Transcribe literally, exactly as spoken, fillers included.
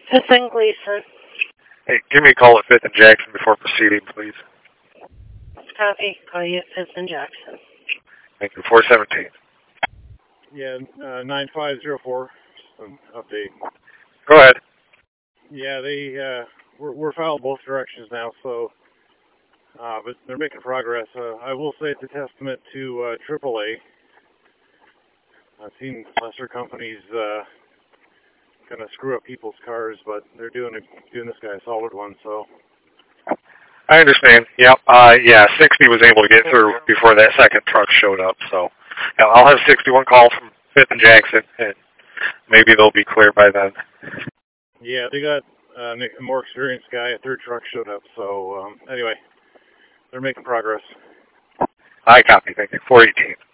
Fifth and Gleason. Hey, give me a call at fifth and Jackson before proceeding, please. Copy. Call you at Fifth and Jackson. Thank you. four seventeen. Yeah, uh, nine five zero four. Some update. Go ahead. Yeah, they uh, we're, we're filed both directions now, so uh, but they're making progress. Uh, I will say it's a testament to uh, triple A. I've seen lesser companies uh, kind of screw up people's cars, but they're doing a, doing this guy a solid one. So I understand. Yep. Uh, yeah, sixty was able to get through before that second truck showed up. So yeah, I'll have sixty-one call from fifth and Jackson, and maybe they'll be clear by then. Yeah, they got uh, a more experienced guy. A third truck showed up. So um, anyway, they're making progress. I copy. Thank you. four eighteen.